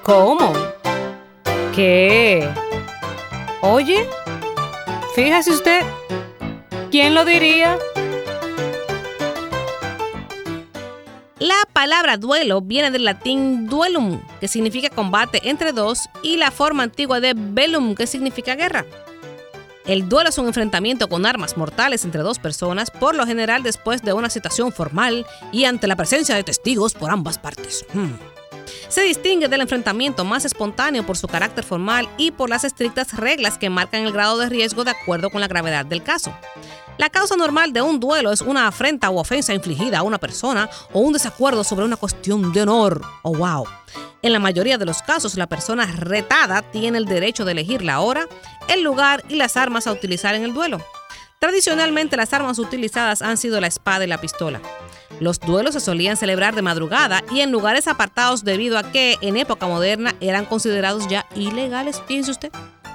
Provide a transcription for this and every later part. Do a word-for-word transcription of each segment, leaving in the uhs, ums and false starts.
¿Cómo? ¿Qué? Oye, fíjese usted, ¿quién lo diría? La palabra duelo viene del latín duellum, que significa combate entre dos, y la forma antigua de bellum, que significa guerra. El duelo es un enfrentamiento con armas mortales entre dos personas, por lo general después de una situación formal y ante la presencia de testigos por ambas partes. Hmm. Se distingue del enfrentamiento más espontáneo por su carácter formal y por las estrictas reglas que marcan el grado de riesgo de acuerdo con la gravedad del caso. La causa normal de un duelo es una afrenta o ofensa infligida a una persona o un desacuerdo sobre una cuestión de honor. ¡Oh, wow! En la mayoría de los casos, la persona retada tiene el derecho de elegir la hora, el lugar y las armas a utilizar en el duelo. Tradicionalmente, las armas utilizadas han sido la espada y la pistola. Los duelos se solían celebrar de madrugada y en lugares apartados debido a que, en época moderna, eran considerados ya ilegales. Fíjense usted.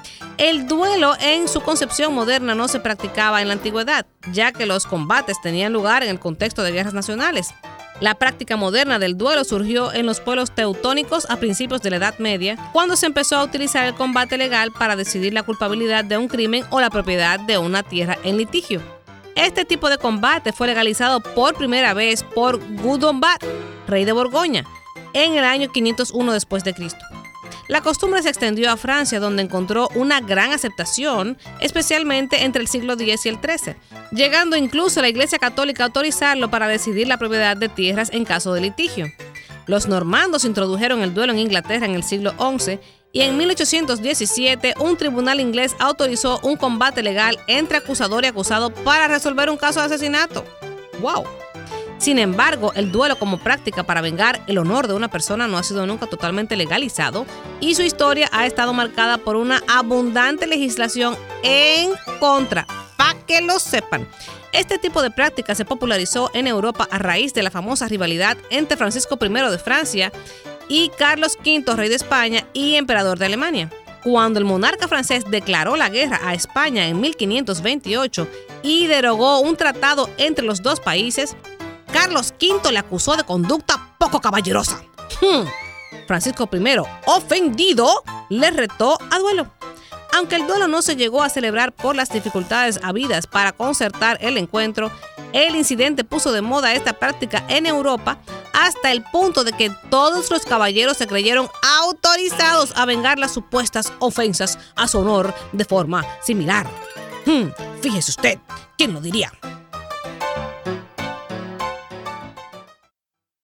El duelo en su concepción moderna no se practicaba en la antigüedad, ya que los combates tenían lugar en el contexto de guerras nacionales. La práctica moderna del duelo surgió en los pueblos teutónicos a principios de la Edad Media, cuando se empezó a utilizar el combate legal para decidir la culpabilidad de un crimen o la propiedad de una tierra en litigio. Este tipo de combate fue legalizado por primera vez por Gundobad, rey de Borgoña, en el año quinientos uno después de Cristo. La costumbre se extendió a Francia, donde encontró una gran aceptación, especialmente entre el siglo diez y el trece, llegando incluso la Iglesia Católica a autorizarlo para decidir la propiedad de tierras en caso de litigio. Los normandos introdujeron el duelo en Inglaterra en el siglo once y en mil ochocientos diecisiete un tribunal inglés autorizó un combate legal entre acusador y acusado para resolver un caso de asesinato. ¡Wow! Sin embargo, el duelo como práctica para vengar el honor de una persona no ha sido nunca totalmente legalizado y su historia ha estado marcada por una abundante legislación en contra, para que lo sepan. Este tipo de práctica se popularizó en Europa a raíz de la famosa rivalidad entre Francisco primero de Francia y Carlos quinto, rey de España y emperador de Alemania. Cuando el monarca francés declaró la guerra a España en mil quinientos veintiocho y derogó un tratado entre los dos países, Carlos quinto le acusó de conducta poco caballerosa. Hmm. Francisco primero, ofendido, le retó a duelo. Aunque el duelo no se llegó a celebrar por las dificultades habidas para concertar el encuentro, el incidente puso de moda esta práctica en Europa hasta el punto de que todos los caballeros se creyeron autorizados a vengar las supuestas ofensas a su honor de forma similar. Hmm. Fíjese usted, ¿quién lo diría?